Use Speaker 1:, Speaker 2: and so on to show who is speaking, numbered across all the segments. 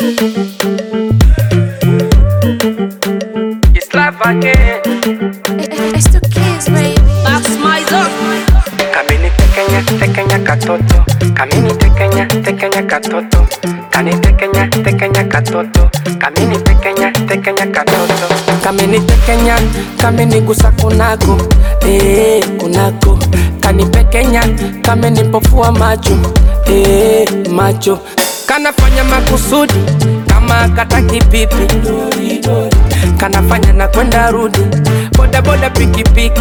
Speaker 1: It's life again.
Speaker 2: It's the kids, baby.
Speaker 3: That's my dog.
Speaker 1: Kamini tekenya katoto. Kamini tekenya katoto. Kani tekenya katoto. Kamini tekenya katoto. Kamini gusa kunako. Kunako. Kani pekenya, kamini pofua macho. Macho. Kanafanya makusudi kama kataki pipi. Kanafanya na kwenda rudi. Boda pikipiki.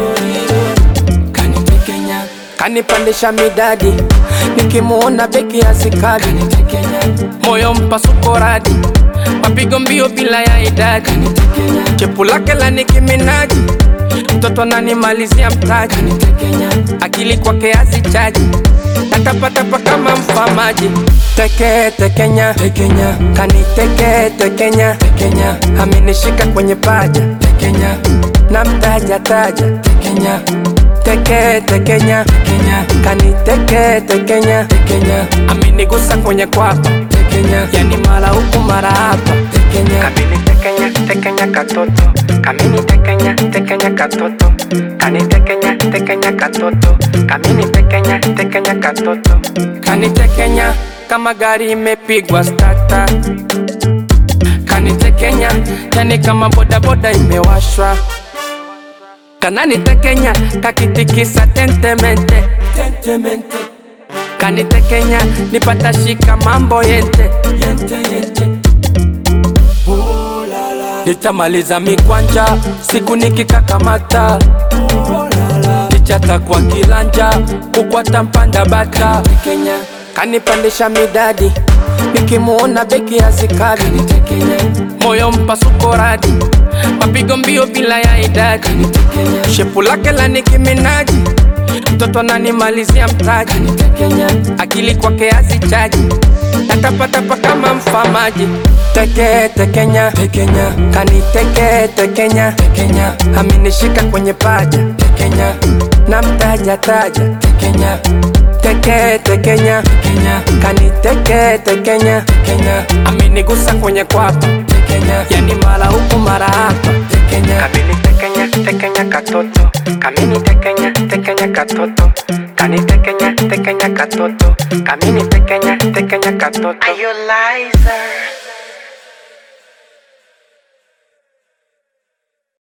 Speaker 1: Kanipandisha midadi, nikimuona beki ya sikadi. Moyo mpasuko radi, mapigo mbio bila ya idadi. Chepu lake la Nicki Minaj, mtoto ananimalizia mtaji. Akili kwake hazichaji, natapatapa kama mfamaji. Tekenya, kani tekenya. Amenishika kwenye paja, na mtaja. Tekenya, kani tekenya. Amenigusa kwenye kwapa, yani mara huku mara hapa. Kamini tekenya katoto. Kamini tekenya katoto. Kani tekenya katoto. Kamini tekenya katoto. Kani tekenya kama gari imepigwa starter. Kani tekenya yani kama boda imewashwa. Kanani tekenya kakitikisa tentemente. Kani tekenya nipata shika mambo yente. Nitamaliza mikwanja siku nikikakamata. Kichata kwa kilanja kukwata mpanda bata. Kanipandisha midadi, nikimuona beki ya sikadi. Moyo mpasuko radi, mapigo mbio bila ya idadi. Shepu lake la Nicki Minaj, mtoto ananimalizia mtaji. Akili kwake hazichaji, natapatapa kama mfamaji. Tekenya, kani tekenya. Amenishika kwenye paja, na mtaja. Tekenya, kani tekenya. Amenigusa kwenye kwapa, yani mara huku mara hapa. Kamini tekenya katoto. Kamini tekenya katoto. Kani tekenya katoto. Kamini tekenya katoto.
Speaker 3: Are you liar?